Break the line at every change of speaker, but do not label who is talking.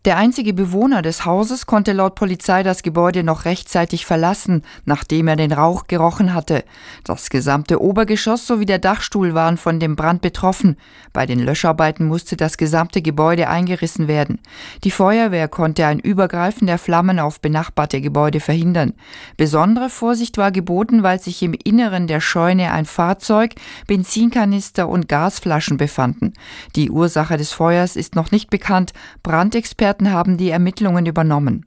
Der einzige Bewohner des Hauses konnte laut Polizei das Gebäude noch rechtzeitig verlassen, nachdem er den Rauch gerochen hatte. Das gesamte Obergeschoss sowie der Dachstuhl waren von dem Brand betroffen. Bei den Löscharbeiten musste das gesamte Gebäude eingerissen werden. Die Feuerwehr konnte ein Übergreifen der Flammen auf benachbarte Gebäude verhindern. Besondere Vorsicht war geboten, weil sich im Inneren der Scheune ein Fahrzeug, Benzinkanister und Gasflaschen befanden. Die Ursache des Feuers ist noch nicht bekannt. Brandexperten haben die Ermittlungen übernommen.